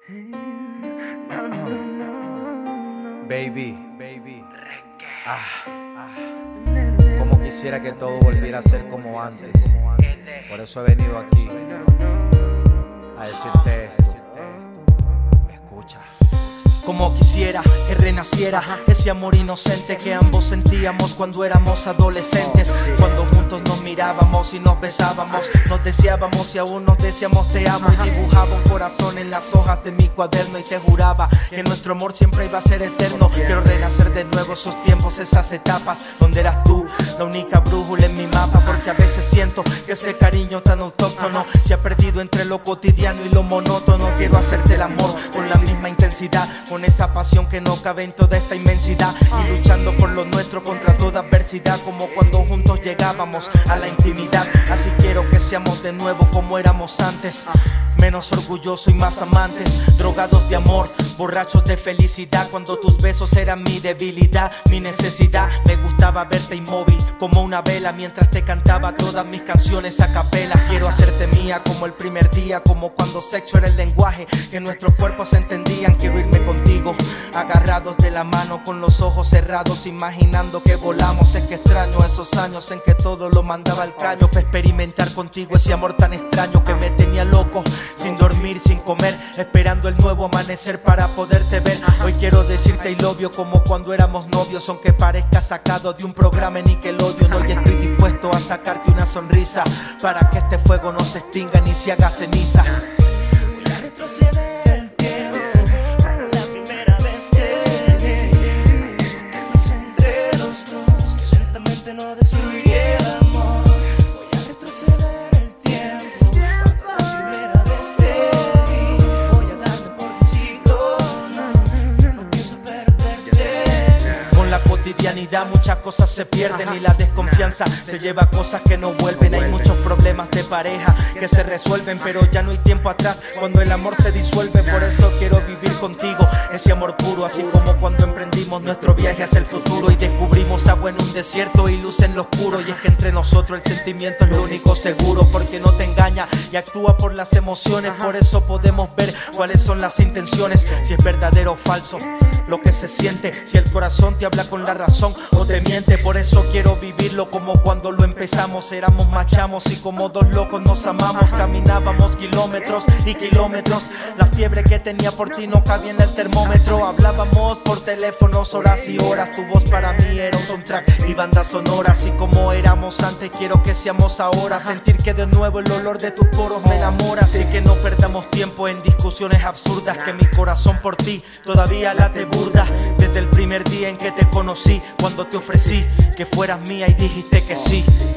Baby, como quisiera que todo volviera a ser como antes. Por eso he venido aquí a decirte esto. Escucha. Como quisiera que renaciera ese amor inocente que ambos sentíamos cuando éramos adolescentes. Cuando juntos nos mirábamos y nos besábamos, nos deseábamos y aún nos decíamos te amo. Y dibujaba un corazón en las hojas de mi cuaderno y te juraba que nuestro amor siempre iba a ser eterno. Quiero renacer de nuevo esos tiempos, esas etapas donde eras tú la única brújula en mi mapa. Porque a veces siento que ese cariño tan autóctono se ha perdido entre lo cotidiano y lo monótono. Quiero hacerte el amor con la misma intensidad, con esa pasión que no cabe en toda esta inmensidad, y luchando por lo nuestro contra toda adversidad, como cuando juntos llegábamos a la intimidad. Así quiero que seamos de nuevo como éramos antes, menos orgullosos y más amantes, drogados de amor, borrachos de felicidad. Cuando tus besos eran mi debilidad, mi necesidad. Me gustaba verte inmóvil como una vela mientras te cantaba todas mis canciones a capela. Quiero hacerte mía como el primer día, como cuando sexo era el lenguaje que nuestros cuerpos se entendían. Quiero irme contigo, agarrados de la mano con los ojos cerrados, imaginando que volamos. Es que extraño esos años en que todo lo mandaba al caño, para experimentar contigo ese amor tan extraño que me tenía loco, sin dormir, sin comer, esperando el nuevo amanecer para poderte ver. Hoy quiero decirte I love you como cuando éramos novios, aunque parezca sacado de un programa en Nickelodeon. Hoy estoy dispuesto a sacarte una sonrisa para que este fuego no se extinga ni se haga ceniza. Voy a retroceder el tiempo, la primera vez te vi, entre los dos, que ciertamente no destruye el amor. Voy a retroceder el tiempo, la primera vez te vi, voy a darte por vencido, no pienso perderte. Con la cotidianidad muchas cosas se pierden y la desconfianza se lleva a cosas que no vuelven. Hay muchos problemas de pareja que se resuelven, pero ya no hay tiempo atrás cuando el amor se disuelve. Por eso quiero vivir contigo ese amor puro, así como cuando emprendimos nuestro viaje hacia el futuro y descubrimos agua en un desierto y luz en lo oscuro. Y es que entre nosotros el sentimiento es lo único seguro, porque no te engaña y actúa por las emociones. Por eso podemos ver cuáles son las intenciones, si es verdadero o falso lo que se siente, si el corazón te habla con la razón o te miente. Por eso quiero vivirlo como cuando lo empezamos. Éramos más chamos y como dos locos nos amamos. Caminábamos kilómetros y kilómetros. La fiebre que tenía por ti no cabía en el termómetro. Hablábamos por teléfonos horas y horas. Tu voz para mí era un soundtrack y banda sonora. Así como éramos antes quiero que seamos ahora. Sentir que de nuevo el olor de tus poros me enamora. Así que no perdamos tiempo en discusiones absurdas, que mi corazón por ti todavía late burda. Desde el primer día en que te conocí, cuando te ofrecí que fueras mía y dijiste que sí.